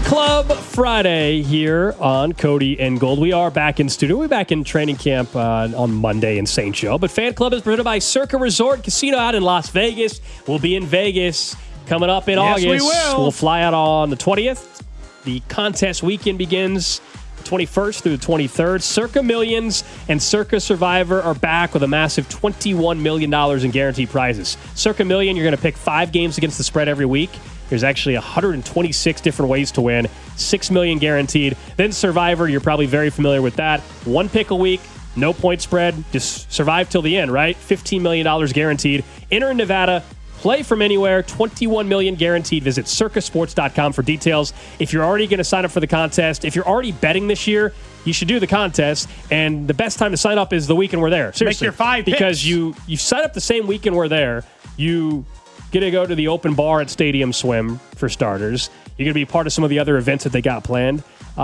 Club Friday here on Cody and Gold. We are back in studio. We're back in training camp on Monday in St. Joe. But Fan Club is presented by Circa Resort Casino out in Las Vegas. We'll be in Vegas coming up in August. We will. We'll fly out on the 20th. The contest weekend begins 21st through the 23rd. Circa Millions and Circa Survivor are back with a massive $21 million in guaranteed prizes. Circa Million, you're going to pick 5 games against the spread every week. There's actually 126 different ways to win. $6 million guaranteed. Then Survivor, you're probably very familiar with that. 1 pick a week, no point spread. Just survive till the end, right? $15 million guaranteed. Enter in Nevada. Play from anywhere. $21 million guaranteed. Visit circasports.com for details. If you're already going to sign up for the contest, if you're already betting this year, you should do the contest. And the best time to sign up is the weekend we're there. Seriously. Make your 5 picks. Because you sign up the same weekend we're there. You get to go to the open bar at Stadium Swim, for starters. You're going to be part of some of the other events that they got planned.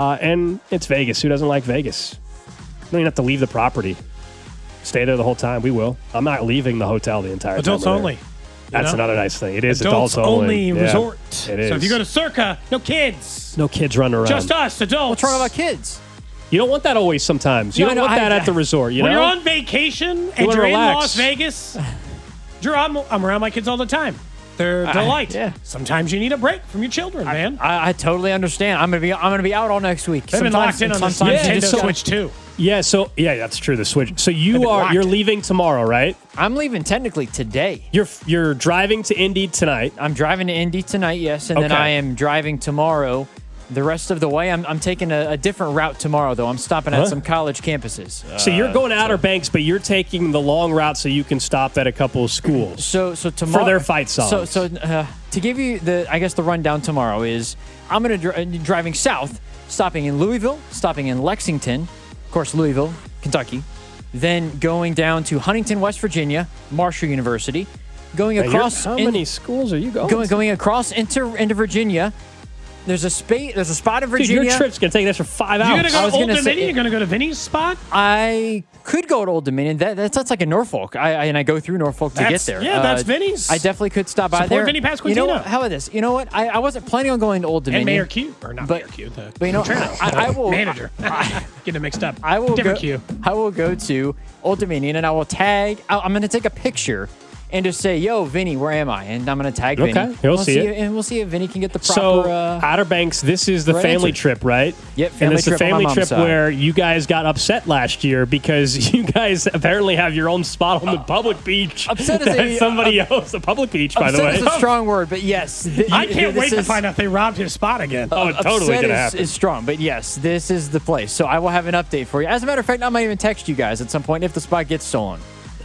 And it's Vegas. Who doesn't like Vegas? You don't even have to leave the property. Stay there the whole time. We will. I'm not leaving the hotel the entire time. Adults only. That's another nice thing. It is adults only Yeah, resort. it is. So if you go to Circa, no kids. No kids running around. Just us, adults. What's wrong about kids? You don't want that always sometimes. You No, don't want that at the resort, you when know? you're on vacation and wanna you're relax. in Las Vegas, Drew, I'm around my kids all the time. They're a delight. Yeah. Sometimes you need a break from your children, man. I totally understand. I'm gonna be out all next week. They've been locked in on the sometimes Yeah, Nintendo so- Switch too. Yeah, that's true, the Switch. So been locked. you're leaving tomorrow, right? I'm leaving technically today. You're driving to Indy tonight. I'm driving to Indy tonight, yes, and then Okay. I am driving tomorrow. The rest of the way, I'm taking a different route tomorrow, though. I'm stopping at some college campuses. So you're going to Outer Banks, but you're taking the long route so you can stop at a couple of schools. So tomorrow For their fight songs. So to give you the rundown tomorrow is I'm gonna driving south, stopping in Louisville, stopping in Lexington, of course Louisville, Kentucky, then going down to Huntington, West Virginia, Marshall University, going across. How many schools are you going? Going across into Virginia. There's a spot in Dude, Virginia. your trip's going to take an extra 5 hours. You're going to go to Old gonna say- Dominion? You're going to go to Vinny's spot? I could go to Old Dominion. That's like a Norfolk. I go through Norfolk to get That's- there. yeah, that's Vinny's. I definitely could stop by Support there. Vinny You know Pasquantino. what? How about this? You know what? I wasn't planning on going to Old Dominion. And Mayor Q. Or not But- Mayor Q. but you know, I will Manager. Get it mixed up. I will Different go. Q. I will go to Old Dominion and I will tag. I'm going to take a picture and just say, "Yo, Vinny, where am I?" And I'm going to tag Vinny. Okay, he'll see it. And we'll see if Vinny can get the proper. So, Outer Banks, this is the right family answer. trip, right? Yep, And family it's the trip on my family mom's trip side. where you guys got upset last year because you guys apparently have your own spot on the public beach. Upset is that a- somebody else, the public beach, by the upset way. is a strong word, but yes. I can't wait to find out they robbed his spot again. Oh, it's totally upset going to happen. is strong, but yes, this is the place. So I will have an update for you. As a matter of fact, I might even text you guys at some point if the spot gets stolen.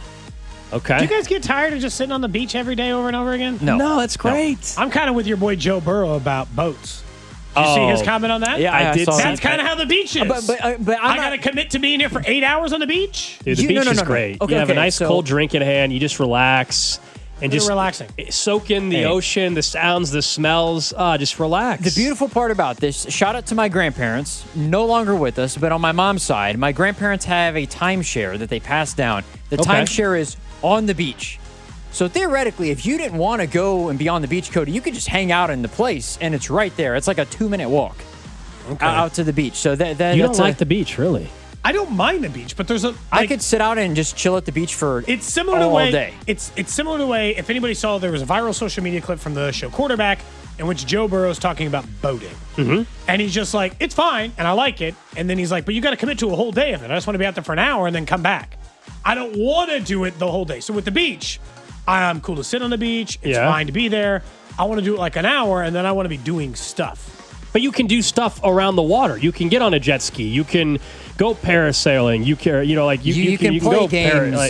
Okay. Do you guys get tired of just sitting on the beach every day over and over again? No. that's great. I'm kind of with your boy Joe Burrow about boats. Did you see his comment on that? Yeah, I did saw see that. That's kind of how the beach is. But I'm I not- got to commit to being here for 8 hours on the beach. Dude, the You- beach no, is no. great. Okay, you have a okay, nice so- cold drink in hand. You just relax and Really just relaxing. soak in the Hey. ocean, the sounds, the smells. Just relax. The beautiful part about this, shout out to my grandparents, no longer with us, but on my mom's side, my grandparents have a timeshare that they passed down. The Okay. timeshare is on the beach. So theoretically, if you didn't want to go and be on the beach, Cody, you could just hang out in the place, and it's right there. It's like a 2-minute walk out to the beach. So You that's don't like the beach, really? I don't mind the beach, but there's a. I like, could sit out and just chill at the beach for It's similar to the all way day. It's similar to the way if anybody saw there was a viral social media clip from the show Quarterback in which Joe Burrow's talking about boating, and he's just like, it's fine and I like it, and then he's like, but you got to commit to a whole day of it. I just want to be out there for an hour and then come back. I don't want to do it the whole day. So with the beach, I'm cool to sit on the beach. It's Yeah. fine to be there. I want to do it like an hour and then I want to be doing stuff. But you can do stuff around the water. You can get on a jet ski. You can go parasailing. You can, you can play go games. like,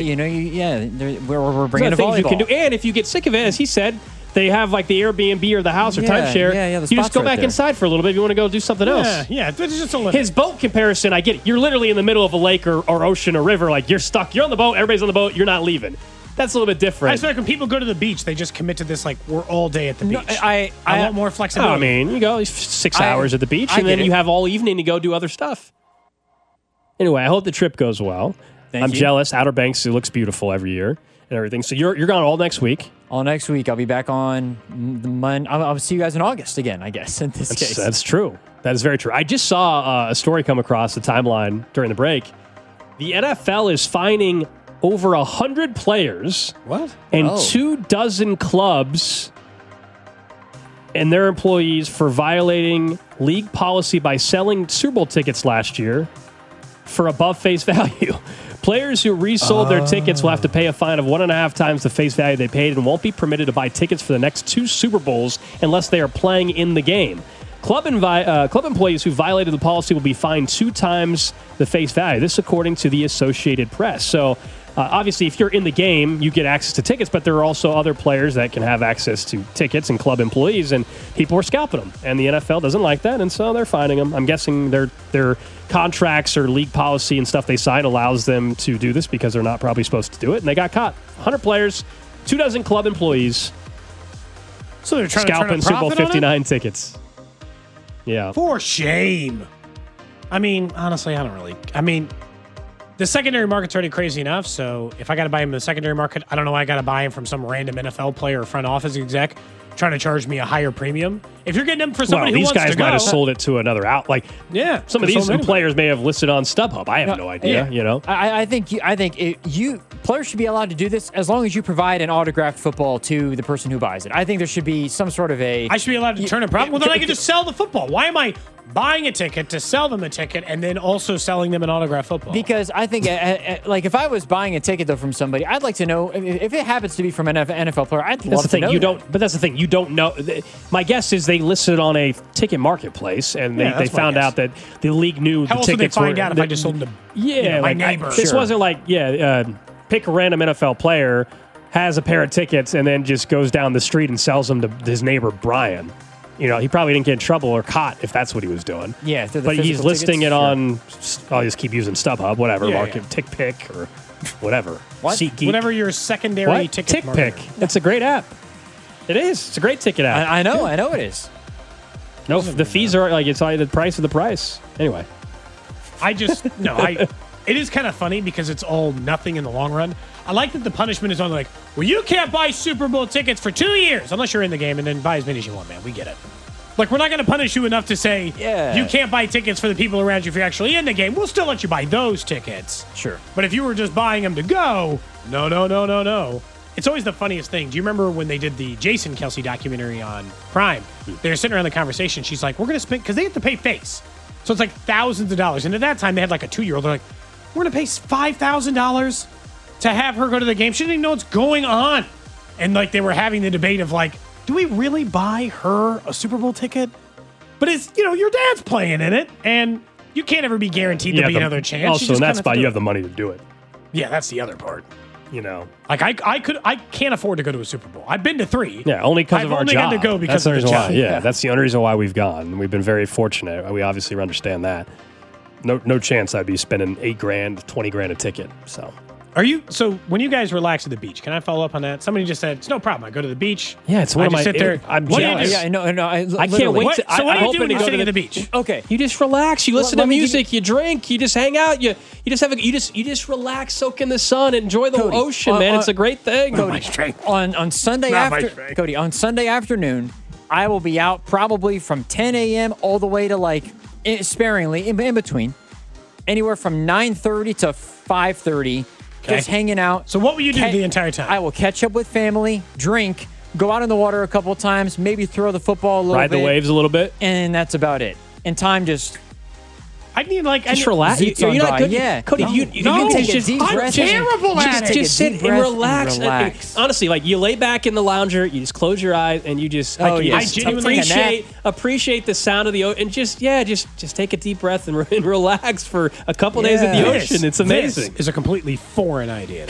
We're bringing a things volleyball. you can do. And if you get sick of it, as he said, they have like the Airbnb or the house or Yeah, timeshare. yeah, the you just spot's go right back there. inside for a little bit if you want to go do something else. Yeah, it's just a little. His boat comparison, I get it. You're literally in the middle of a lake or ocean or river. Like you're stuck. You're on the boat. Everybody's on the boat. You're not leaving. That's a little bit different. I feel like when people go to the beach, they just commit to this like we're all day at the No, beach. I want more Oh, flexibility. I mean, you go 6 hours at the beach, I and then get it. you have all evening to go do other stuff. Anyway, I hope the trip goes well. Thank I'm you. jealous. Outer Banks, it looks beautiful every year and everything. So you're gone all next week. all next week. I'll be back on the Monday. I'll see you guys in August again, I guess, in this case. That's true. That is very true. I just saw a story come across the timeline during the break. The NFL is fining over 100 players and 24 clubs and their employees for violating league policy by selling Super Bowl tickets last year for above face value. Players who resold their tickets will have to pay a fine of 1.5 times the face value they paid and won't be permitted to buy tickets for the next 2 Super Bowls unless they are playing in the game. Club employees who violated the policy will be fined 2 times the face value. This according to the Associated Press. So obviously, if you're in the game, you get access to tickets, but there are also other players that can have access to tickets and club employees, and people are scalping them. And the NFL doesn't like that, and so they're fining them. I'm guessing their contracts or league policy and stuff they sign allows them to do this because they're not probably supposed to do it, and they got caught. 100 players, 24 club employees. So they're trying scalping to Super Bowl turn a profit 59 tickets. Yeah. For shame. I mean, honestly, the secondary market's already crazy enough, so if I got to buy him in the secondary market, I don't know why I got to buy him from some random NFL player or front office exec trying to charge me a higher premium. If you're getting them for somebody who these wants guys to go, might have sold it to another out. Like, yeah, some of these players may have listed on StubHub. I have no idea. yeah. You know, I think players should be allowed to do this as long as you provide an autographed football to the person who buys it. I think there should be some sort of a. I should be allowed to turn a profit. Well, then I can just sell the football. Why am I buying a ticket to sell them a ticket and then also selling them an autographed football? Because I think, like, if I was buying a ticket though from somebody, I'd like to know if it happens to be from an NFL player. I'd love to know. But that's the thing. You don't know. My guess is they listed it on a ticket marketplace, and they found out that the league knew How the else would they tickets find were. out if I just sold them to my like, neighbor? This wasn't like pick a random NFL player, has a pair of tickets, and then just goes down the street and sells them to his neighbor Brian. You know, he probably didn't get in trouble or caught if that's what he was doing. Yeah, but he's listing it on. I'll just keep using StubHub, whatever, Yeah, market, TickPick or whatever. What? SeatGeek. Whatever your secondary ticket marketer. TickPick. It's a great app. It is. It's a great ticket app. I know it is. No, the fees are like it's the price of the price. Anyway, it is kind of funny because it's all nothing in the long run. I like that the punishment is on like, well, you can't buy Super Bowl tickets for 2 years unless you're in the game, and then buy as many as you want, man. We get it. Like, we're not going to punish you enough to say you can't buy tickets for the people around you if you're actually in the game. We'll still let you buy those tickets. Sure. But if you were just buying them to go, no. It's always the funniest thing. Do you remember when they did the Jason Kelsey documentary on Prime? They were sitting around the conversation. She's like, we're going to spend, because they have to pay face. So it's like thousands of dollars. And at that time, they had like a 2-year-old. They're like, we're going to pay $5,000 to have her go to the game. She didn't even know what's going on. And like they were having the debate of like, do we really buy her a Super Bowl ticket? But it's, your dad's playing in it. And you can't ever be guaranteed to be another chance. Also, and that's why you have the money to do it. Yeah, that's the other part. Like I can't afford to go to a Super Bowl. I've been to 3. Yeah, only because of our job. I've only had to go because of the job. Yeah, that's the only reason why we've gone. We've been very fortunate. We obviously understand that. No chance I'd be spending $8,000, $20,000 a ticket. So. So when you guys relax at the beach, can I follow up on that? Somebody just said, it's no problem. I go to the beach. Yeah, it's one of my... sit there. I'm jealous. I can't wait to... So what do you do when you're go sitting to at the beach? Okay. You just relax. You listen to music. You drink. You just hang out. You just relax, soak in the sun, enjoy the ocean, man. It's a great thing. Cody, on Sunday on Sunday afternoon, I will be out probably from 10 a.m. all the way to sparingly in between, anywhere from 9:30 to 5:30. Just hanging out. So what will you do the entire time? I will catch up with family, drink, go out in the water a couple of times, maybe throw the football a little bit. Ride the waves a little bit. And that's about it. And time just... I need just relax. You're not good. Yeah. Cody, you take a deep breath. I'm terrible at it. Just sit and relax. Honestly, you lay back in the lounger, you just close your eyes, and you just appreciate the sound of the ocean, and just take a deep breath and relax for a couple days at the ocean. It's amazing. This is a completely foreign idea.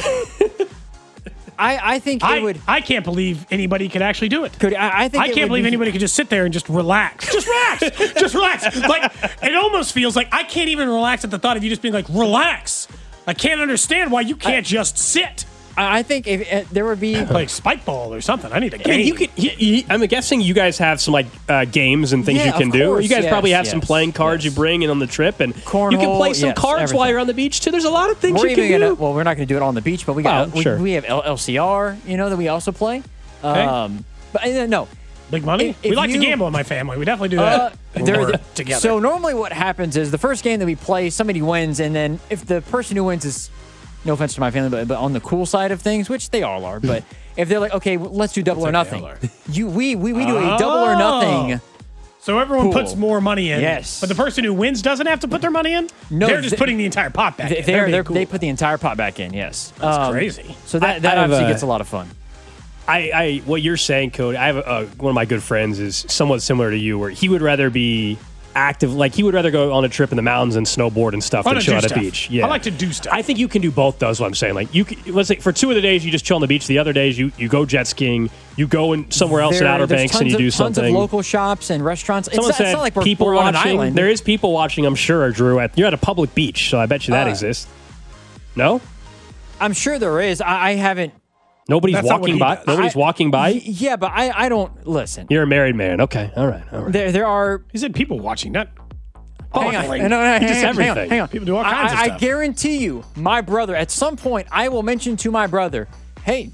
I think it would. I can't believe anybody could actually do it. Cody, I can't believe anybody could just sit there and just relax. Just relax. Just relax. Like, it almost feels like I can't even relax at the thought of you just being like, relax. I can't understand why you can't just sit. I think if there would be like spike ball or something. I need a game. I'm guessing you guys have some games and things you can do. Or you guys probably have some playing cards you bring in on the trip, and cornhole, you can play some cards while you're on the beach too. There's a lot of things you can do. Well, we're not going to do it on the beach, but we have LCR, that we also play. Okay. But no. Big money? If We like to you- gamble in my family. We definitely do that. Together. So normally what happens is the first game that we play, somebody wins, and then if the person who wins is, no offense to my family, but on the cool side of things, which they all are, but if they're like, okay, let's do double or That's nothing. like We do a double or nothing. So everyone Pool. puts more money in. Yes. But the person who wins doesn't have to put their money in? No, They're just putting the entire pot back in. They're being cool. They put the entire pot back in, yes. That's crazy. So that I have obviously a- gets a lot of fun. What you're saying, Cody, I have one of my good friends is somewhat similar to you, where he would rather be active, like he would rather go on a trip in the mountains and snowboard and stuff than chill at a beach. Yeah, I like to do stuff. I think you can do both, though, is what I'm saying. Like, let's say for 2 of the days you just chill on the beach, the other days you go jet skiing, you go in somewhere else in Outer There's Banks and you do tons something. of local shops and restaurants. Someone It's said not like we're people on an watching. island. There is people watching, I'm sure, Drew. You're at a public beach, so I bet you that exists. No? I'm sure there is. I haven't. Nobody's That's not what walking he by. does. Nobody's walking by. Yeah, but I don't listen. You're a married man. Okay. All right. There are. He said people watching, not Hang on. Like, No, hang on, everything. hang on. People do all kinds of I stuff. guarantee you, my brother, at some point, I will mention to my brother, hey,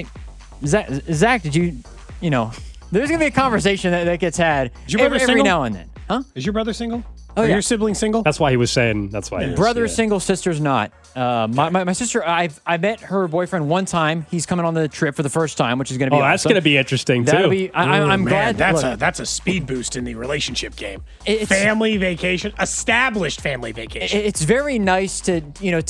Zach, did you know, there's going to be a conversation that gets had your brother every single? now and then. Huh? Is your brother single? Oh, Are yeah. your siblings single? That's why he was saying. That's why. Brother yeah. single, sister's not. My sister, I met her boyfriend one time. He's coming on the trip for the first time, which is going to be Oh, that's awesome. going to be interesting too. That'll be. I'm Man, glad. that's a speed boost in the relationship game. It's- Family vacation, established family vacation. It's very nice to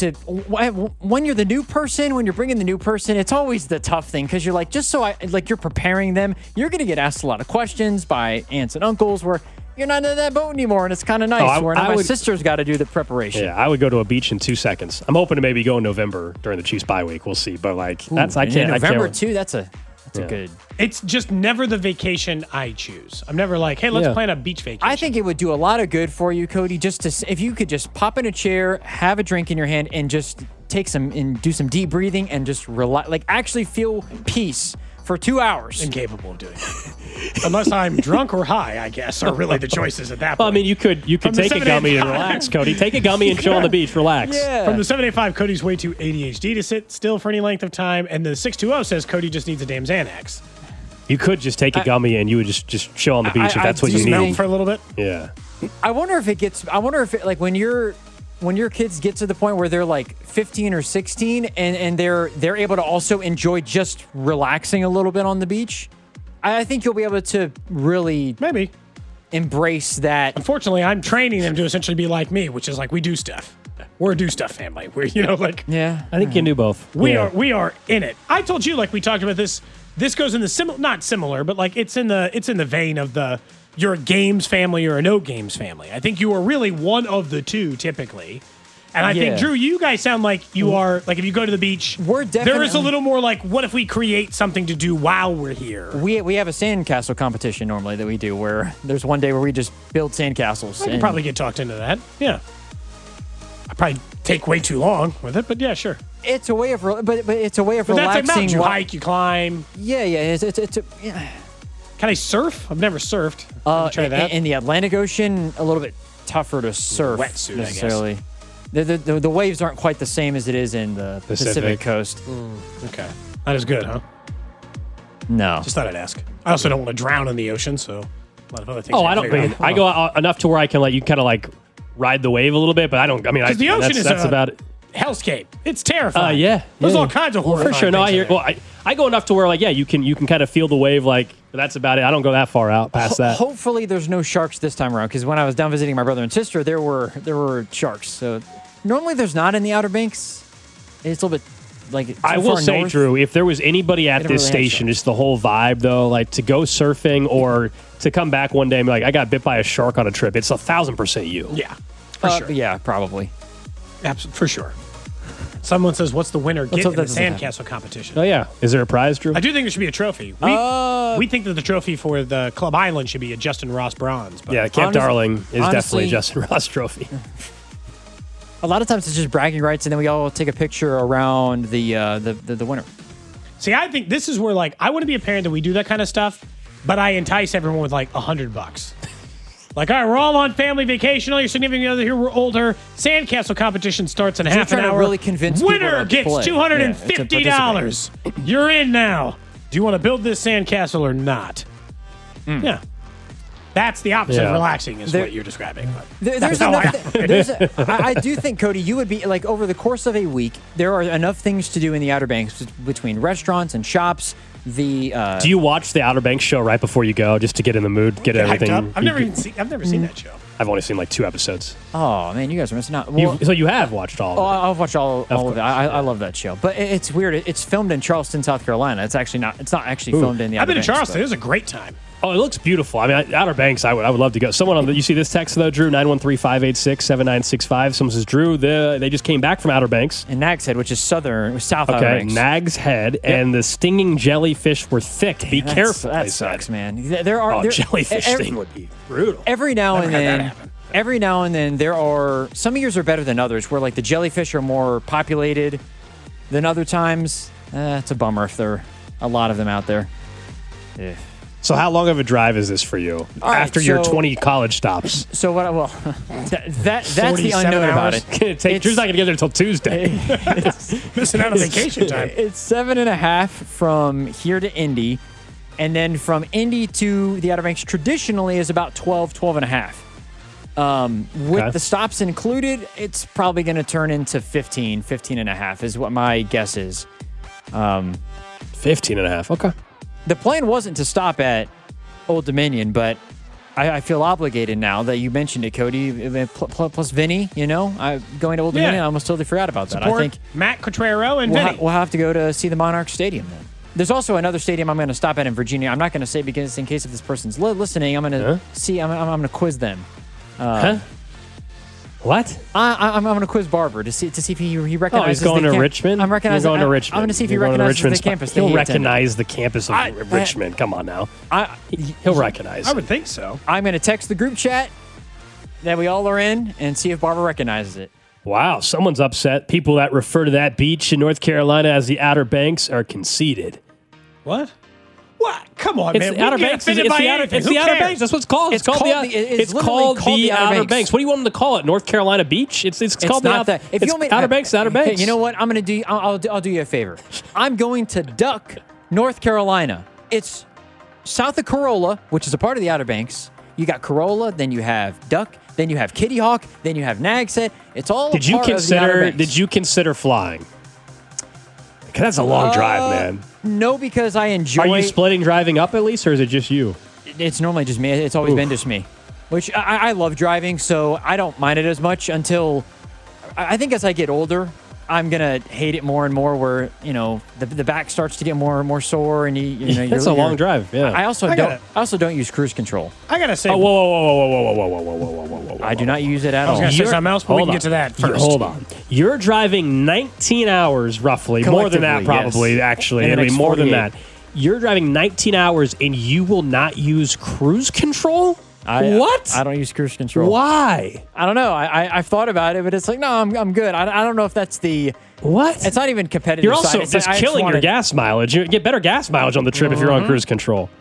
when you're the new person, when you're bringing the new person, it's always the tough thing because you're like, you're preparing them. You're going to get asked a lot of questions by aunts and uncles where you're not in that boat anymore, and it's kind of nice. Where now my sister's got to do the prepreration. Yeah, I would go to a beach in 2 seconds. I'm hoping to maybe go in November during the Chiefs bye week. We'll see, but like that's I And can't. November I can't. too. That's a good. It's just never the vacation I choose. I'm never like, hey, let's Yeah. plan a beach vacation. I think it would do a lot of good for you, Cody, just if you could just pop in a chair, have a drink in your hand, and just do some deep breathing and just relax, like actually feel peace for 2 hours. incapable of doing it. Unless I'm drunk or high, I guess, are really the choices at that point. Well, I mean, you could From the take a gummy and 785. relax, Cody. Take a gummy and chill on the beach. Relax. Yeah. From the 785, Cody's way too ADHD to sit still for any length of time. And the 620 says Cody just needs a damn Xanax. You could just take a gummy and you would just chill on the beach if that's what do you Smell need. for a little bit. Yeah. I wonder if like when your kids get to the point where they're like 15 or 16 and they're able to also enjoy just relaxing a little bit on the beach. I think you'll be able to really Maybe. embrace that. Unfortunately, I'm training them to essentially be like me, which is like we do stuff. We're a do stuff family. We're like Yeah. I think you can do both. we Yeah. are in it. I told you like we talked about this. This goes in the not similar, but like it's in the vein of the you're a games family or a no games family. I think you are really one of the two typically. And I think, Yeah. Drew, you guys sound like you are, like if you go to the beach, We're there is a definitely- little more like, what if we create something to do while we're here? We have a sandcastle competition normally that we do where there's one day where we just build sandcastles. I can and probably get talked into that. Yeah. I probably take way too long with it, but yeah, sure. it's a way of but it's a way of But that's like relaxing. mountains. You while- hike, you climb. Yeah, yeah. Can I surf? I've never surfed. Try that. In the Atlantic Ocean, a little bit tougher to surf wetsuit, I guess. necessarily. The waves aren't quite the same as it is in the Pacific Pacific. coast. Okay. Not as good, huh? No. Just thought I'd ask. I also don't want to drown in the ocean, so a lot of other things. Oh, I I gotta don't. figure out. I go out enough to where I can let you kind of like ride the wave a little bit, but I don't. I mean, the ocean is that's a- about it. Hellscape. It's terrifying. Yeah. There's yeah. all kinds of horror. For sure. No, I hear. Well, I go enough to where like you can kind of feel the wave like. But that's about it. I don't go that far out past that. Hopefully, there's no sharks this time around because when I was down visiting my brother and sister, there were sharks. So normally there's not in the Outer Banks. It's a little bit like I too will far say, north. Drew, if there was anybody at They don't this really have station, just the whole vibe though, like to go surfing or to come back one day and be like, I got bit by a shark on a trip. It's 1,000% you. Yeah, for sure. Yeah, probably. For sure. Someone says, "What's the winner get hope in the that doesn't happen. sandcastle competition?" Oh yeah. Is there a prize, Drew? I do think there should be a trophy. We think that the trophy for the Club Island should be a Justin Ross bronze. But Yeah, Camp Darling is definitely honestly- a Justin Ross trophy. A lot of times it's just bragging rights, and then we all take a picture around the winner. See, I think this is where like I want to be a parent that we do that kind of stuff, but I entice everyone with like $100. Like, all right, we're all on family vacation. All your significant other here, we're older. Sandcastle competition starts in half an trying to hour. really convince people Winner to gets play. $250. You're in now. Do you want to build this sandcastle or not? Yeah. That's the opposite of relaxing is what you're describing. I do think, Cody, you would be like over the course of a week, there are enough things to do in the Outer Banks between restaurants and shops. Do you watch the Outer Banks show right before you go just to get in the mood, get everything? I've never seen that show. I've only seen like 2 episodes. Oh man, you guys are missing out. Well, So you have watched all of it? I've watched all of it. I love that show, but it's weird. It's filmed in Charleston, South Carolina. It's not actually filmed in the. I've been Outer in Banks, Charleston. It was a great time. Oh, it looks beautiful. I mean, Outer Banks, I would love to go. Someone you see this text though, Drew, 913-586-7965. Someone says, Drew, they just came back from Outer Banks. And Nags Head, which is South Outer Banks. Nags Head, and the stinging jellyfish were thick. Be careful. That sucks, man. There jellyfish sting would be brutal. Every now and then, there are some years are better than others, where like the jellyfish are more populated than other times. It's a bummer if there are a lot of them out there. Yeah. So how long of a drive is this for you after your 20 college stops? So what? Well, that's the unknown about it. Drew's not going to get there until Tuesday. Missing out on vacation time. It's 7.5 from here to Indy, and then from Indy to the Outer Banks traditionally is about 12.5. With the stops included, it's probably going to turn into 15.5 is what my guess is. 15.5. Okay. The plan wasn't to stop at Old Dominion, but I feel obligated now that you mentioned it, Cody. Plus Vinny, going to Old Dominion, I almost totally forgot about that. I think Matt Quatrero and Vinny. We'll have to go to see the Monarch Stadium then. There's also another stadium I'm going to stop at in Virginia. I'm not going to say because in case if this person's listening, I'm going to see. I'm going to quiz them. What? I'm going to quiz Barber to see if he recognizes. Oh, he's going to Richmond. I'm recognizing. You're going to Richmond. I'm going to see if he recognizes the campus. He'll recognize the campus of Richmond. Come on now. He'll recognize. I would think so. I'm going to text the group chat that we all are in and see if Barber recognizes it. Wow, someone's upset. People that refer to that beach in North Carolina as the Outer Banks are conceited. What? What? Come on, man. The Outer Banks. It's the Outer Banks. That's what it's called. It's called the Outer Banks. What do you want them to call it? North Carolina Beach? It's called not the Outer Banks. Outer Banks. Hey, you know what? I'm gonna do. I'll do you a favor. I'm going to Duck, North Carolina. It's south of Corolla, which is a part of the Outer Banks. You got Corolla, then you have Duck, then you have Kitty Hawk, then you have Nags Head. It's all. Did you consider flying? Because that's a long drive, man. No, because I enjoy. Are you splitting driving up at least, or is it just you? It's normally just me. It's always been just me, which I love driving, so I don't mind it as much until I think as I get older, I'm gonna hate it more and more. Where the back starts to get more and more sore, and it's a long drive. Yeah. I also don't use cruise control. I gotta say, whoa! I do not use it at all. I was gonna say something else, but we can get to that first. Hold on. You're driving 19 hours roughly, more than that probably. Yes. Actually, it'll be more than that. You're driving 19 hours, and you will not use cruise control. What? I don't use cruise control. Why? I don't know. I've thought about it, but it's like, no, I'm good. I don't know if that's the... What? It's not even competitive. You're also just killing your gas mileage. You get better gas mileage on the trip if you're on cruise control.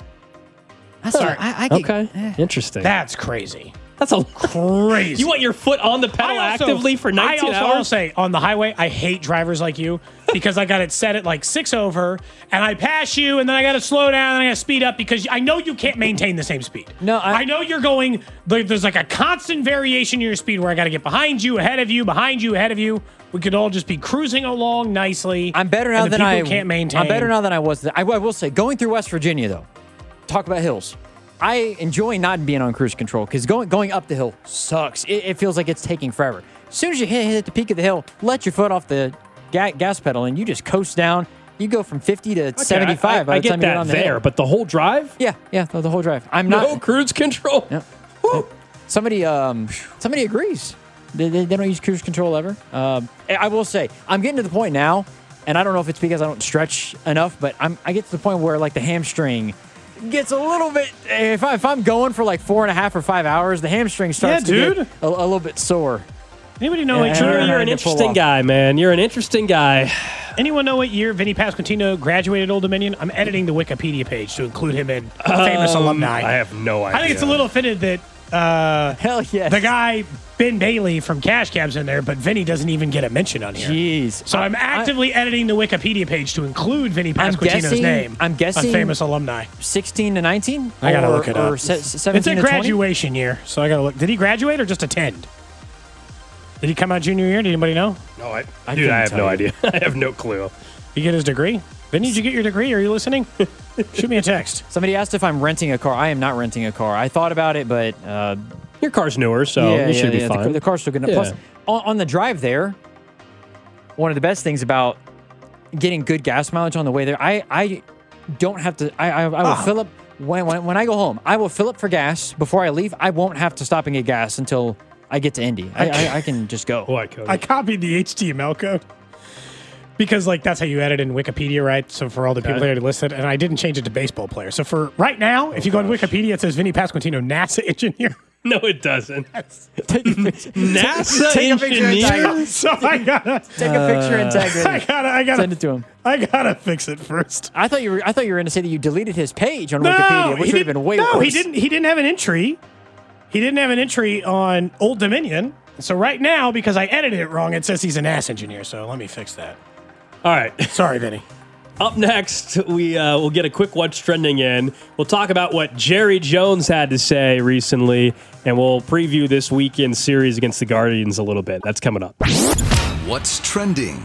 Okay. Interesting. That's crazy. That's crazy. You want your foot on the pedal actively for 19 hours? I'll say, on the highway, I hate drivers like you because I got it set at like 6 over, and I pass you, and then I got to slow down, and I got to speed up because I know you can't maintain the same speed. No, I know you're going, there's like a constant variation in your speed where I got to get behind you, ahead of you, behind you, ahead of you. We could all just be cruising along nicely. I'm better now than I can't maintain. I'm better now than I was. I will say, going through West Virginia, though, talk about hills. I enjoy not being on cruise control because going up the hill sucks. It feels like it's taking forever. As soon as you hit the peak of the hill, let your foot off the gas pedal and you just coast down. You go from 50 to 75 by the time you get on the hill. But the whole drive? Yeah, the whole drive. No cruise control. Yeah. Somebody agrees. They don't use cruise control ever. I will say, I'm getting to the point now, and I don't know if it's because I don't stretch enough, but I get to the point where like the hamstring gets a little bit. If I'm going for like 4.5 or 5 hours, the hamstring starts to get a little bit sore. Anybody know what year? You're an interesting guy, man. You're an interesting guy. Anyone know what year Vinny Pasquantino graduated Old Dominion? I'm editing the Wikipedia page to include him in famous alumni. I have no idea. I think it's a little fitted that hell yes. the guy Ben Bailey from Cash Cab's in there, but Vinny doesn't even get a mention on here. Jeez. So I'm actively editing the Wikipedia page to include Vinny Pasquantino's name. I'm guessing on famous alumni. 16 to 19? I gotta look it up. Or 17 It's a to 20? graduation year, so I gotta look. Did he graduate or just attend? Did he come out junior year? Did anybody know? No, I couldn't have tell no you. idea. I have no clue. He get his degree? Vinny, did you get your degree? Are you listening? Shoot me a text. Somebody asked if I'm renting a car. I am not renting a car. I thought about it, but Your car's newer, so you should be fine. The car's still good. Yeah. Plus, on the drive there, one of the best things about getting good gas mileage on the way there, I don't have to. I will fill up when I go home. I will fill up for gas before I leave. I won't have to stop and get gas until I get to Indy. I can just go. Boy, Cody. I copied the HTML code because, like, that's how you edit in Wikipedia, right? So for all the people that are listed, and I didn't change it to baseball player. So for right now, if you go on Wikipedia, it says Vinny Pasquantino, NASA engineer. No, it doesn't. Take a picture. NASA Take a picture and tag engineer? him. So I gotta Take a picture and tag it. I gotta Send it to him. I gotta fix it first. I thought you were going to say that you deleted his page on Wikipedia, which would have been way worse. No, he didn't. He didn't have an entry. He didn't have an entry on Old Dominion. So right now, because I edited it wrong, it says he's a NASA engineer. So let me fix that. All right. Sorry, Vinny. Up next, we'll get a quick What's Trending in. We'll talk about what Jerry Jones had to say recently, and we'll preview this weekend series against the Guardians a little bit. That's coming up. What's trending?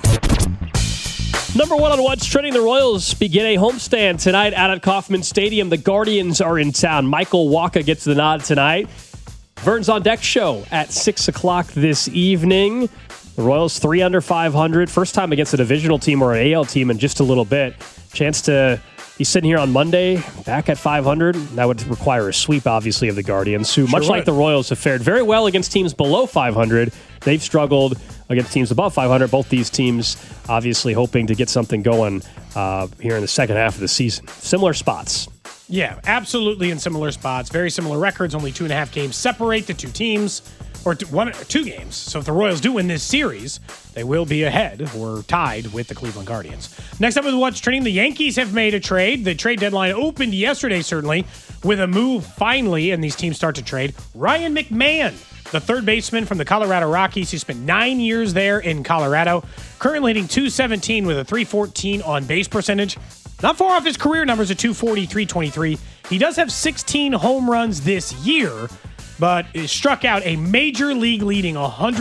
Number one on What's Trending, the Royals begin a homestand tonight out at Kauffman Stadium. The Guardians are in town. Michael Wacha gets the nod tonight. Vern's on Deck show at 6 o'clock this evening. The Royals 3 under 500. First time against a divisional team or an AL team in just a little bit. Chance to be sitting here on Monday back at 500. That would require a sweep, obviously, of the Guardians, who, much like the Royals, have fared very well against teams below 500. They've struggled against teams above 500. Both these teams obviously hoping to get something going here in the second half of the season. Similar spots. Yeah, absolutely in similar spots. Very similar records. Only 2.5 games separate the two teams. Or two games. So if the Royals do win this series, they will be ahead or tied with the Cleveland Guardians. Next up with What's Trending, the Yankees have made a trade. The trade deadline opened yesterday, certainly, with a move finally, and these teams start to trade. Ryan McMahon, the third baseman from the Colorado Rockies. He spent 9 years there in Colorado, currently hitting .217 with a .314 on base percentage. Not far off his career numbers at .240, .323. He does have 16 home runs this year, but it struck out a major league leading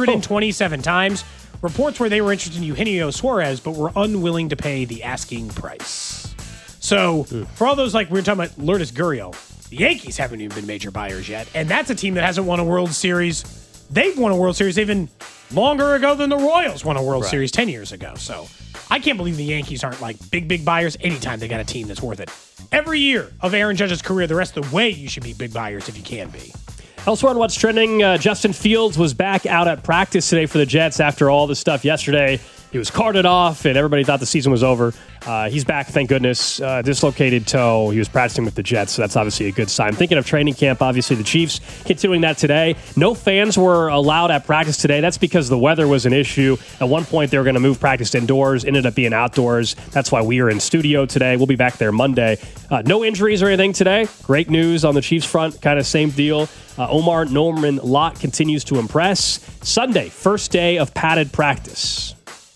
127 times. Reports where they were interested in Eugenio Suarez, but were unwilling to pay the asking price. So, for all those, like we were talking about Lourdes Gurriel, the Yankees haven't even been major buyers yet, and that's a team that hasn't won a World Series. They've won a World Series even longer ago than the Royals won a World Series 10 years ago. So, I can't believe the Yankees aren't like big buyers anytime they got a team that's worth it. Every year of Aaron Judge's career, the rest of the way, you should be big buyers if you can be. Elsewhere on What's Trending, Justin Fields was back out at practice today for the Jets after all the stuff yesterday. He was carted off, and everybody thought the season was over. He's back, thank goodness. Dislocated toe. He was practicing with the Jets, so that's obviously a good sign. Thinking of training camp, obviously the Chiefs continuing that today. No fans were allowed at practice today. That's because the weather was an issue. At one point, they were going to move practice indoors. Ended up being outdoors. That's why we are in studio today. We'll be back there Monday. No injuries or anything today. Great news on the Chiefs front. Kind of same deal. Omar Norman Lott continues to impress. Sunday, first day of padded practice.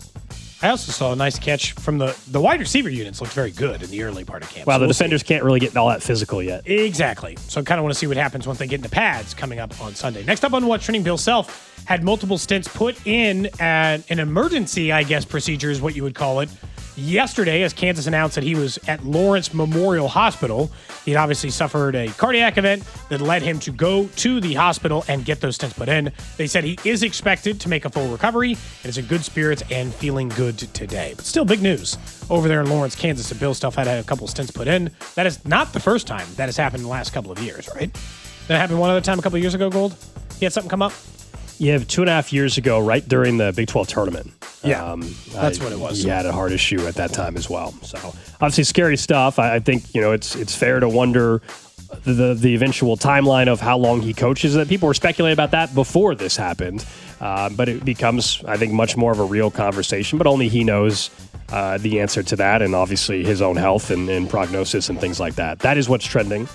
I also saw a nice catch from the wide receiver units. Looked very good in the early part of camp. Wow, So the we'll defenders can't really get all that physical yet. see. Exactly. So I kind of want to see what happens once they get into pads coming up on Sunday. Next up on What's Trending, Bill Self had multiple stints put in at an emergency, I guess, procedure is what you would call it, yesterday as Kansas announced that he was at Lawrence Memorial Hospital. He'd obviously suffered a cardiac event that led him to go to the hospital and get those stents put in. They said he is expected to make a full recovery and is in good spirits and feeling good today. But still big news over there in Lawrence, Kansas, that Bill Self had a couple stints put in. That is not the first time that has happened in the last couple of years, right? That happened one other time a couple of years ago, Gold? He had something come up? Yeah, 2.5 years ago, right during the Big 12 tournament. Yeah, that's what it was. He had a heart issue at that time as well. So obviously scary stuff. I think it's fair to wonder the eventual timeline of how long he coaches. That people were speculating about that before this happened, but it becomes, I think, much more of a real conversation. But only he knows the answer to that, and obviously his own health and prognosis and things like that. That is what's trending.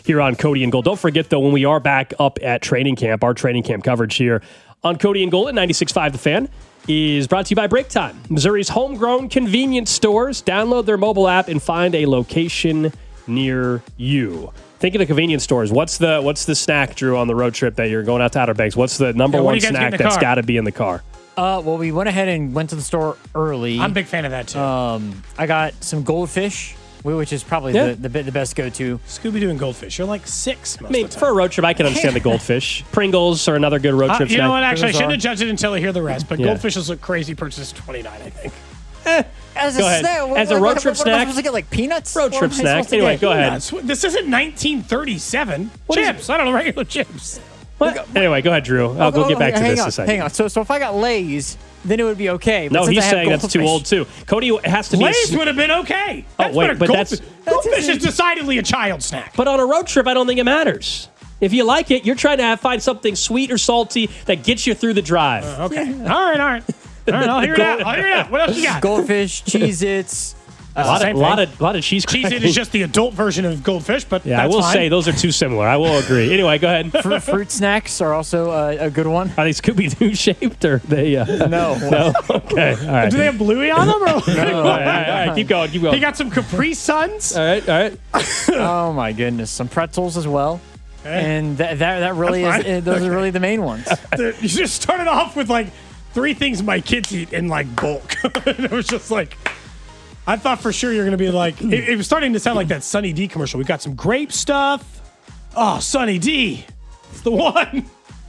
here on Cody and Gold. Don't forget, though, when we are back up at training camp, our training camp coverage here on Cody and Gold at 96.5 The Fan is brought to you by Break Time, Missouri's homegrown convenience stores. Download their mobile app and find a location near you. Thinking of convenience stores, what's the snack, Drew, on the road trip that you're going out to Outer Banks? What's the number one snack that's got to be in the car? Well, we went ahead and went to the store early. I'm a big fan of that, too. I got some goldfish, which is probably the best go-to. Scooby-Doo and goldfish. You're like 6 most I mean, of the time. for a road trip, I can understand the goldfish. Pringles are another good road trip You snack. know what? Actually, I Those shouldn't are. have judged it until I hear the rest, but Yeah. goldfishes look crazy. Purchase $29, I think. As Go ahead. As a road trip what am I snack? supposed to get, like peanuts? Road What trip am I snack. supposed to Anyway, get? go ahead. This isn't 1937. What is Chips. I don't know, regular chips. What? Anyway, go ahead, Drew. I'll go get back to this in a second. Hang on. So if I got Lay's, then it would be okay. But No, since he's I have saying that's too goldfish- old, too. Cody, it has to be... Lay's would have been okay. That's wait, been a but that's- goldfish is decidedly a child snack. But on a road trip, I don't think it matters. If you like it, you're trying to find something sweet or salty that gets you through the drive. Okay. All right. All right, I'll hear it out. What else you got? Goldfish, Cheez-Its. A lot of cheese Cheese cracking. It is just the adult version of goldfish, but Yeah, that's I will fine. say those are too similar. I will agree. Anyway, go ahead. Fruit snacks are also a good one. Are they Scooby-Doo shaped or they... No. No? Okay, all right. Do they have Bluey on them? Or All right. Keep going. He got some Capri Suns. All right. Oh my goodness, some pretzels as well. And that really That's is. fine. Those are really the main ones. You just started off with like 3 things my kids eat in like bulk. It was just like, I thought for sure you're going to be like, it was starting to sound like that Sunny D commercial. We got some grape stuff. Oh, Sunny D. It's the one.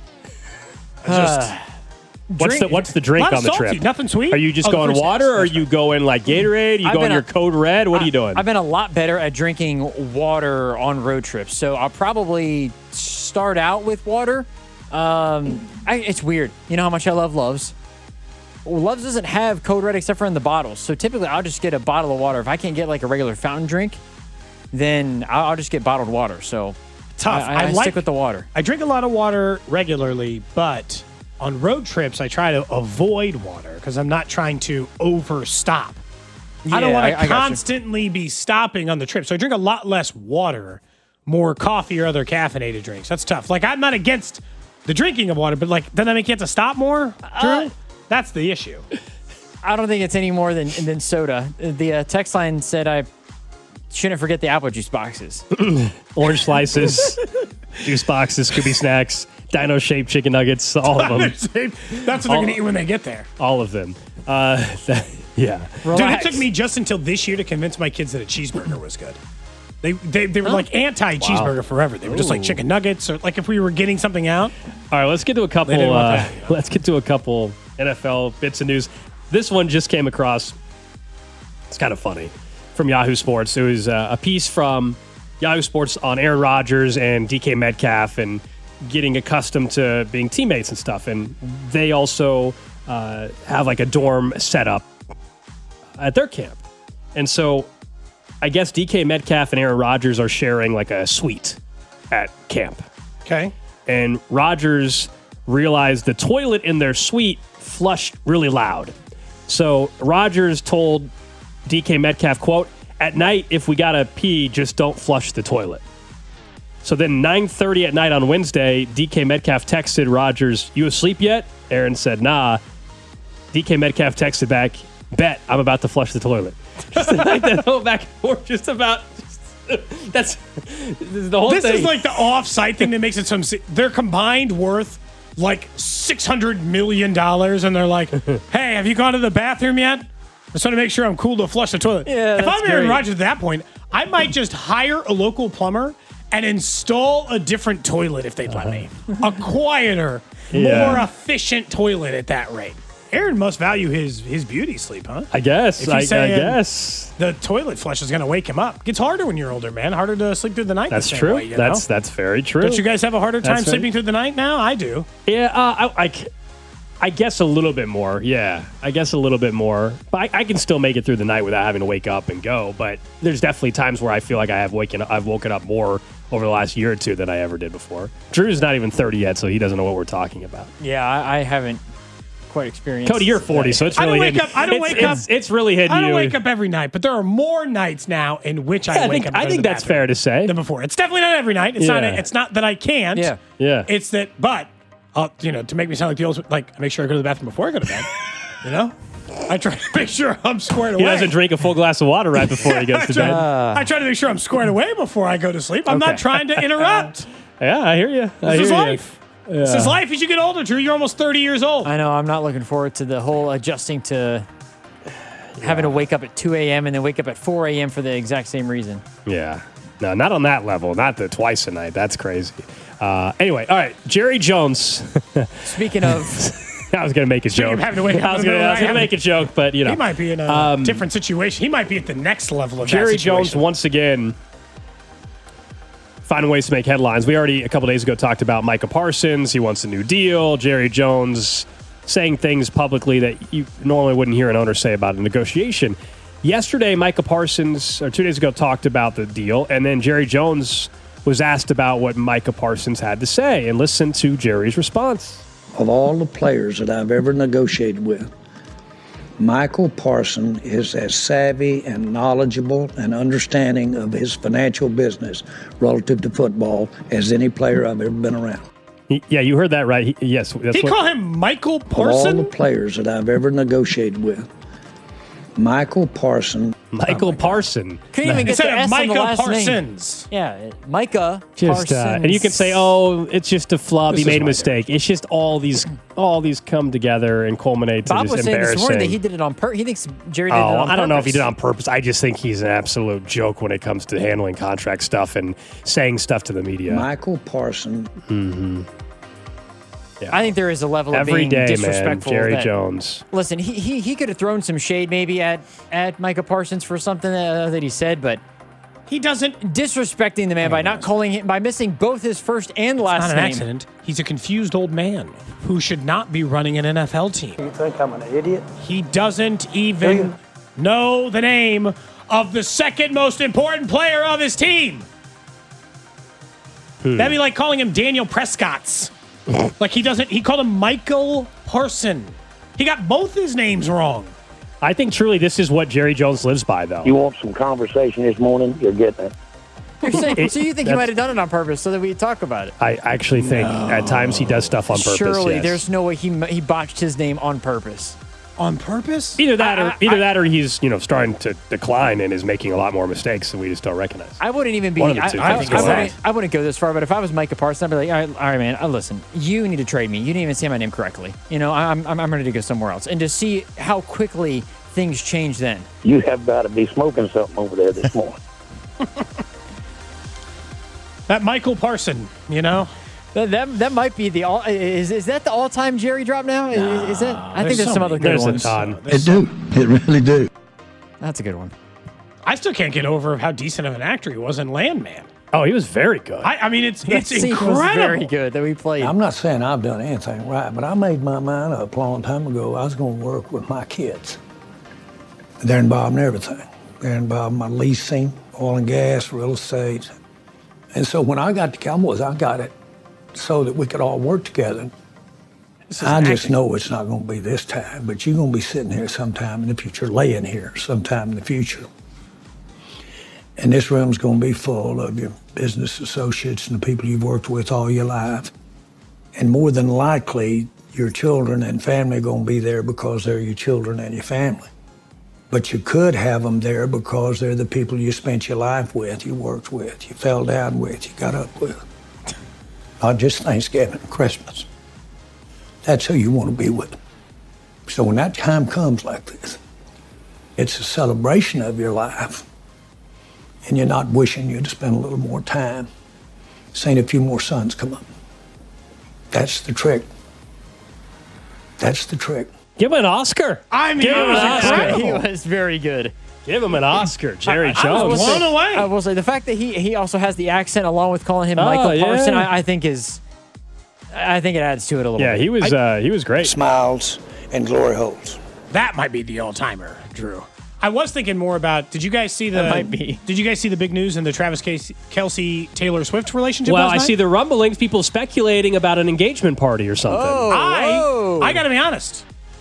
What's the drink Not on the salty, trip? nothing sweet. Are you just Oh, the going fruit water, snacks. or are you going like Gatorade? Are you I've going been your a- Code Red? What are you doing? I've been a lot better at drinking water on road trips, so I'll probably start out with water. It's weird. You know how much I love Love's. Well, Love's doesn't have Code Red except for in the bottles, so typically I'll just get a bottle of water. If I can't get like a regular fountain drink, then I'll just get bottled water. So Tough. I stick with the water. I drink a lot of water regularly, but on road trips, I try to avoid water because I'm not trying to overstop. I don't Yeah, want I to got you. constantly be stopping on the trip. So I drink a lot less water, more coffee or other caffeinated drinks. That's tough. Like, I'm not against the drinking of water, but like, doesn't that make you have to stop more, Drew? That's the issue. I don't think it's any more than soda. The text line said I shouldn't forget the apple juice boxes. Orange slices, juice boxes, Scooby snacks, dino-shaped chicken nuggets, all of them. That's what they're going to eat when they get there. All of them. Yeah. Dude, it Relax. took me just until this year to convince my kids that a cheeseburger was good. They were like anti-cheeseburger forever. They were just like chicken nuggets, or like if we were getting something out. All right, let's get to a couple. didn't want that, yeah. Let's get to a couple NFL bits of news. This one just came across. It's kind of funny from Yahoo Sports. It was a piece from Yahoo Sports on Aaron Rodgers and DK Metcalf and getting accustomed to being teammates and stuff. And they also have like a dorm set up at their camp. And so I guess DK Metcalf and Aaron Rodgers are sharing like a suite at camp. Okay. And Rodgers realized the toilet in their suite flushed really loud. So Rodgers told DK Metcalf, quote, "At night, if we gotta pee, just don't flush the toilet." So then 9:30 at night on Wednesday, DK Metcalf texted Rodgers, "You asleep yet?" Aaron said, "Nah." DK Metcalf texted back, "Bet, I'm about to flush the toilet." Just like that whole back and forth, just about... That's the whole This thing. is like the off-site thing that makes it they're combined worth like $600 million, and they're like, "Hey, have you gone to the bathroom yet? I just want to make sure I'm cool to flush the toilet." Yeah, if that's I'm Aaron great. Rodgers at that point, I might just hire a local plumber and install a different toilet if they'd let me. A quieter, Yeah. more efficient toilet at that rate. Aaron must value his beauty sleep, huh? I guess. If he's I saying- guess. The toilet flush is going to wake him up. Gets harder when you're older, man. Harder to sleep through the night. That's the same true. way, you know? That's very true. Don't you guys have a harder time That's right. sleeping through the night now? I do. Yeah, I guess a little bit more. Yeah, I guess a little bit more. But I can still make it through the night without having to wake up and go. But there's definitely times where I feel like I've woken up more over the last year or two than I ever did before. Drew's not even 30 yet, so he doesn't know what we're talking about. Yeah, I haven't quite experienced. Cody, you're 40, so it's I don't really wake hitting. up. I don't wake up. It's really hitting I don't you. wake up every night, but there are more nights now in which I wake up. I think that's fair to say. Than before. It's definitely not every night. It's not. Yeah. It's not that I can't. Yeah. Yeah. It's that, but to make me sound like the old, like I make sure I go to the bathroom before I go to bed. I try to make sure I'm squared away. He doesn't drink a full glass of water right before he goes to bed. I try to make sure I'm squared away before I go to sleep. I'm not trying to interrupt. Yeah, I hear you. This is life. This is life as you get older, Drew. You're almost 30 years old. I know. I'm not looking forward to the whole adjusting to having to wake up at 2 a.m. and then wake up at 4 a.m. for the exact same reason. Yeah. No, not on that level. Not the twice a night. That's crazy. Anyway, all right. Jerry Jones. Speaking of, I was going to make a joke. of having to wake up I was in the going middle to of make a joke, but He might be in a different situation. He might be at the next level of Jerry that situation. Jones once again finding ways to make headlines. We already a couple days ago talked about Micah Parsons. He wants a new deal. Jerry Jones saying things publicly that you normally wouldn't hear an owner say about a negotiation. Yesterday, Micah Parsons, or 2 days ago, talked about the deal, and then Jerry Jones was asked about what Micah Parsons had to say, and listen to Jerry's response. Of all the players that I've ever negotiated with, Michael Parsons is as savvy and knowledgeable and understanding of his financial business relative to football as any player I've ever been around. Yeah, you heard that right. Yes. That's He call him Michael Of all the Parson? players that I've ever negotiated with, Michael Parsons. Michael Parson. couldn't even get the Instead of S on the Micah last name. Parsons. Yeah, Micah Just, Parsons. and you can say, "Oh, it's just a flub. He This is made a my mistake." It's just all these come together and culminate to Bob just was saying this embarrassing. morning that he did it on purpose. He thinks Jerry did it on Oh, purpose. I don't know if he did it on purpose. I just think he's an absolute joke when it comes to handling contract stuff and saying stuff to the media. Michael Parsons. I think there is a level of Every being day, man. disrespectful. Jerry that- Jones. Listen, he could have thrown some shade maybe at Micah Parsons for something that he said, but He doesn't. disrespecting the man by not calling him, by missing both his first and last Not an name. accident. He's a confused old man who should not be running an NFL team. You think I'm an idiot? He doesn't even know the name of the second most important player of his team. That'd be like calling him Daniel Prescott's. Like he called him Michael Parson. He got both his names wrong. I think truly this is what Jerry Jones lives by, though. You want some conversation this morning? You're getting it. You're saying, so you think he That's- might have done it on purpose so that we could talk about it? I actually think at times he does stuff on purpose. Surely, yes. there's no way he botched his name on purpose. On purpose? either that or he's starting to decline and is making a lot more mistakes that we just don't recognize. I wouldn't even be. One of the two things going on. I wouldn't go this far, but if I was Micah Parsons, I'd be like, all right, man, listen, you need to trade me. You didn't even say my name correctly. I'm ready to go somewhere else. And to see how quickly things change then. You have got to be smoking something over there this morning. That Michael Parson, That might be the all. Is that the all-time Jerry drop now? Is that? I think there's some other good There's a ones. ton. It do. It really do. That's a good one. I still can't get over how decent of an actor he was in Landman. Oh, he was very good. I mean, it's That scene incredible. was very good that we played. I'm not saying I've done anything right, but I made my mind up a long time ago. I was going to work with my kids. They're involved in everything. They're involved in my leasing, oil and gas, real estate. And so when I got to Cowboys, I got it so that we could all work together. I just know it's not going to be this time, but you're going to be sitting here sometime in the future, laying here sometime in the future. And this room's going to be full of your business associates and the people you've worked with all your life. And more than likely, your children and family are going to be there because they're your children and your family. But you could have them there because they're the people you spent your life with, you worked with, you fell down with, you got up with. Not just Thanksgiving and Christmas. That's who you want to be with. So when that time comes like this, it's a celebration of your life. And you're not wishing you'd spend a little more time, seeing a few more sons come up. That's the trick. That's the trick. Give him an Oscar. I mean, Give it him was an Oscar. incredible. He was very good. Give him an Oscar, Jerry I Jones. was blown away. I will say the fact that he also has the accent along with calling him Oh, Michael yeah. Parson, I think it adds to it a little Yeah, bit. he was great. Smiles and glory holes. That might be the all-timer, Drew. I was thinking more about. Did you guys see the? That might be. Did you guys see the big news in the Travis Kelce Taylor Swift relationship? Well, last I night? see the rumblings, people speculating about an engagement party or something. Oh, whoa. I got to be honest.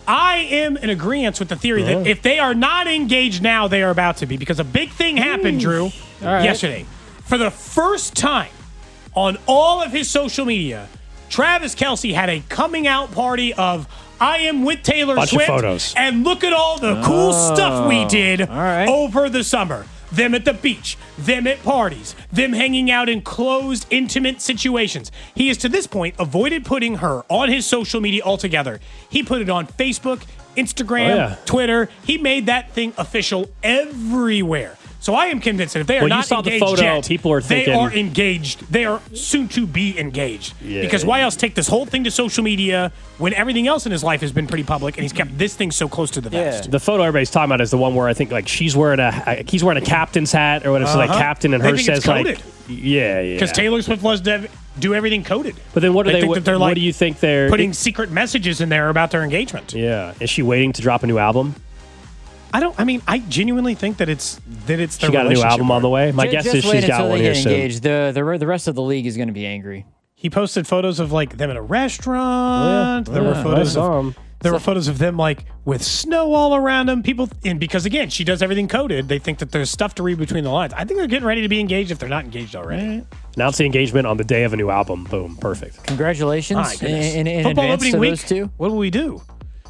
I am in agreement with the theory that if they are not engaged now, they are about to be, because a big thing happened, Drew, yesterday. For the first time on all of his social media, Travis Kelce had a coming out party of I am with Taylor Bunch Swift. of photos. And look at all the cool stuff we did over the summer. Them at the beach, them at parties, them hanging out in closed, intimate situations. He has, to this point, avoided putting her on his social media altogether. He put it on Facebook, Instagram, Twitter. He made that thing official everywhere. So I am convinced that if they are not engaged yet, people are thinking, they are engaged. They are soon to be engaged. Yeah. Because why else take this whole thing to social media when everything else in his life has been pretty public and he's kept this thing so close to the vest? The photo everybody's talking about is the one where I think like he's wearing a captain's hat, or what it's like captain, and they her think says it's coded. like yeah. Because Taylor Swift loves to do everything coded. But then what do they? What do you think they're putting secret messages in there about their engagement? Yeah, is she waiting to drop a new album? I genuinely think that it's their She got a new album on the way. My guess is she's got one here soon. The rest of the league is going to be angry. He posted photos of like them in a restaurant. There were photos of them like with snow all around them. People, and because again, she does everything coded, they think that there's stuff to read between the lines. I think they're getting ready to be engaged if they're not engaged already. Announce the engagement on the day of a new album. Boom, perfect. Congratulations in Football advance opening to week. those two. What will we do?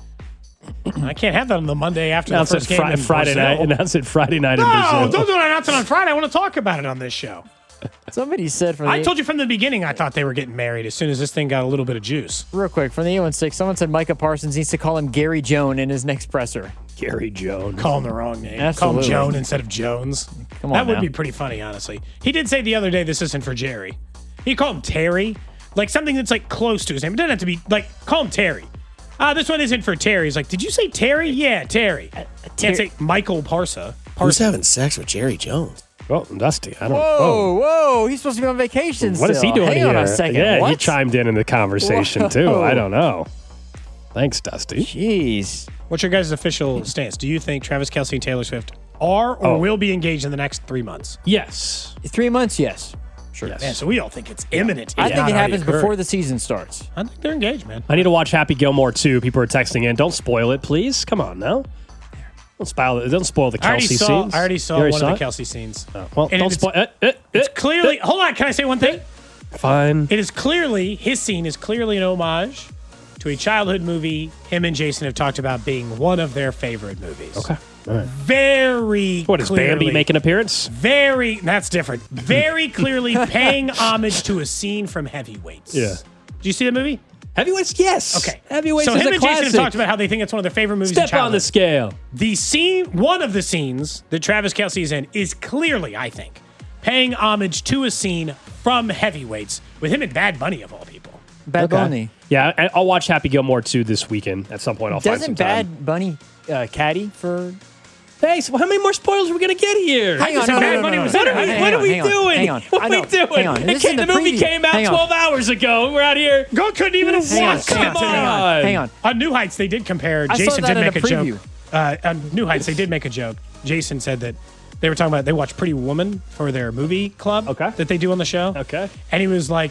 I can't have that on the Monday after Announce the first game. Friday night. Announce it Friday night in Brazil. No, don't do it. Announce it on Friday. I want to talk about it on this show. Somebody said I told you from the beginning I thought they were getting married as soon as this thing got a little bit of juice. Real quick, from the 816, someone said Micah Parsons needs to call him Gary Jones in his next presser. Gary Jones. Call him the wrong name. Absolutely. Call him Joan instead of Jones. Come on that would now. be pretty funny, honestly. He did say the other day this isn't for Jerry. He called him Terry. Like something that's like close to his name. It doesn't have to be like, call him Terry. This one isn't for Terry. He's like, did you say Terry? Yeah, Terry. Can't say Michael Parsa. Who's having sex with Jerry Jones? Well, Dusty, I don't Whoa, he's supposed to be on vacation What is he still. doing Hang here? on a second. Yeah, what? he chimed in the conversation, too. I don't know. Thanks, Dusty. Jeez. What's your guys' official stance? Do you think Travis Kelce and Taylor Swift are or will be engaged in the next 3 months? Yes. 3 months, yes. Sure. Yes. Man, so we all think it's imminent. I think it happens before before the season starts. I think they're engaged, man. I need to watch Happy Gilmore, too. People are texting in. Don't spoil it, please. Come on, now. Don't spoil the Kelsey scenes. I already saw one of the Kelsey scenes. Oh, well, And don't spoil it. It's clearly. Hold on, can I say one thing? Fine. It is clearly, his scene is clearly an homage to a childhood movie him and Jason have talked about being one of their favorite movies. Okay. All right. Very What, does clearly, Bambi make an appearance? that's different. Very clearly paying homage to a scene from Heavyweights. Yeah. Did you see the movie? Heavyweights, yes. Okay. Heavyweights so is him a and Jason classic. have talked about how they think it's one of their favorite movies in Step childhood. on the scale. The scene, one of the scenes that Travis Kelce is in, is clearly, I think, paying homage to a scene from Heavyweights with him and Bad Bunny, of all people. Bad Bunny. Yeah, and I'll watch Happy Gilmore 2 this weekend. At some point, I'll find some Doesn't time. Bad Bunny caddy for... Hey, so how many more spoilers are we going to get here? Hang on, Bad Bunny was What in are it. we, Hang what on, are we hang on, doing? hang on. What I are we know. doing? Hang on. This is The the movie preview. came out Hang on. 12 hours ago. We're out here. Go couldn't even have Hang on, watched hang it on, today. hang on. On New Heights, they did compare. I saw Jason that did at make a a joke. preview. On New Heights, they did make a joke. Jason said that they were talking about they watched Pretty Woman for their movie club that they do on the show. Okay. And he's like,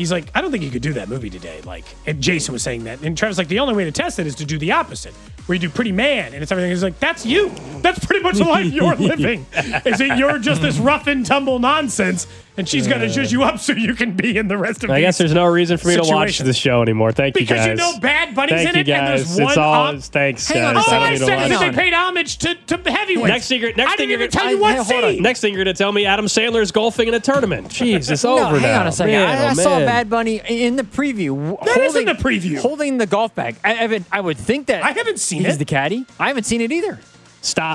I don't think you could do that movie today. Like, and Jason was saying that. And Travis was like, the only way to test it is to do the opposite, where you do Pretty Man and it's everything. He's like, that's you. That's pretty much the life you're living. Is that you're just this rough and tumble nonsense, and she's going to zhuzh you up so you can be in the rest of I guess there's no reason for me to watch situations. this show anymore. Thank you, Because guys. you know Bad Bunny's Thank in you, it, and guys. there's It's one all. op- Thanks, Hang on guys. a Oh, I don't I need to said watch that it. they paid homage to Heavyweights. Next thing you're I gonna- didn't even tell you what hold on. scene. Next thing you're going to tell me Adam Sandler's golfing in a tournament. Jeez, it's No, over hang now. on a second. Man, I oh, saw man. Bad Bunny in the preview. That isn't the preview. Holding the golf bag. I would think that I haven't seen he's it. the caddy. I haven't seen it either. Stop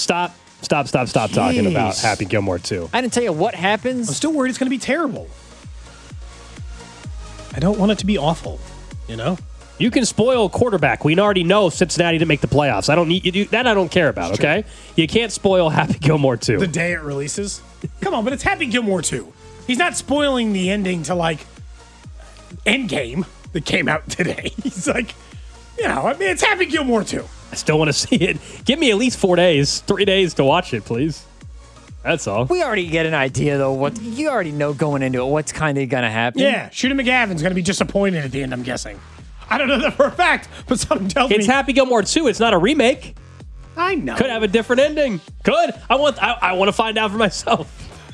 talking about Happy Gilmore 2. I didn't tell you what happens. I'm still worried it's going to be terrible. I don't want it to be awful, you know? You can spoil quarterback. We already know Cincinnati didn't make the playoffs. I don't need you. That I don't care about. Okay, you can't spoil Happy Gilmore 2. The day it releases. Come on, but it's Happy Gilmore 2. He's not spoiling the ending to, like, Endgame that came out today. He's like, it's Happy Gilmore 2. I still want to see it. Give me at least 4 days, 3 days to watch it, please. That's all. We already get an idea, though. What you already know going into it, what's kind of going to happen. Yeah, Shooter McGavin's going to be disappointed at the end, I'm guessing. I don't know that for a fact, but something tells me It's Happy Gilmore 2. It's not a remake. I know. Could have a different ending. Could. I want to find out for myself.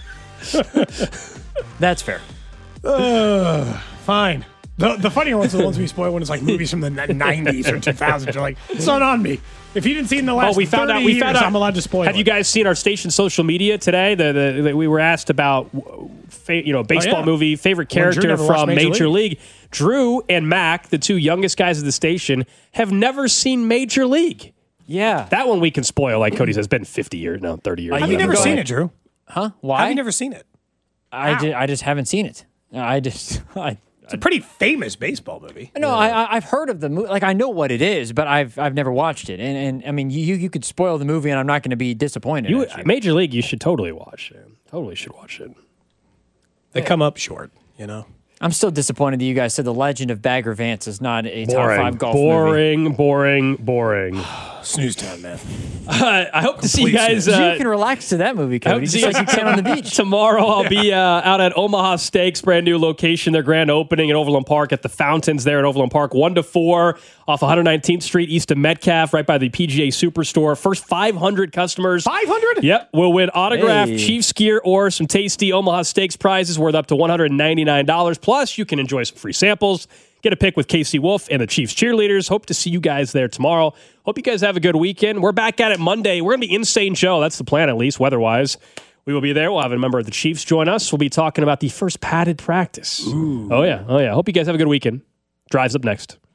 That's fair. Fine. The funnier ones are the ones we spoil when it's like movies from the 90s or 2000s. You're like, it's not on me. If you didn't see it in the last 30 years, I'm allowed to spoil Have it. you guys seen our station social media today? We were asked about baseball movie, favorite Drew character never watched from Major Major League. Drew and Mac, the two youngest guys at the station, have never seen Major League. Yeah. That one we can spoil, like Cody says, it's been 50 years now, 30 years. Have you never Go seen ahead. it, Drew? Huh? Why? Have you never seen it? I just haven't seen it. It's a pretty famous baseball movie. No, I've heard of the movie. Like, I know what it is, but I've never watched it. And I mean, you could spoil the movie, and I'm not going to be disappointed. at you. Major League, you should totally watch it. Totally should watch it. They come up short, you know? I'm still disappointed that you guys said The Legend of Bagger Vance is not a top 5 golf movie. Boring. Snooze time, man. I hope to see you guys. You can relax to that movie, Cody, just like you can on the beach. Tomorrow I'll be out at Omaha Steaks, brand new location, their grand opening at Overland Park at the Fountains there at Overland Park, 1 to 4 off 119th Street east of Metcalf, right by the PGA Superstore. First 500 customers. 500? Yep, will win autographed Hey. Chiefs gear or some tasty Omaha Steaks prizes worth up to $199. Plus, you can enjoy some free samples. Get a pic with Casey Wolf and the Chiefs cheerleaders. Hope to see you guys there tomorrow. Hope you guys have a good weekend. We're back at it Monday. We're going to be insane show. That's the plan, at least, weather-wise. We will be there. We'll have a member of the Chiefs join us. We'll be talking about the first padded practice. Ooh. Oh, yeah. Hope you guys have a good weekend. Drive's up next.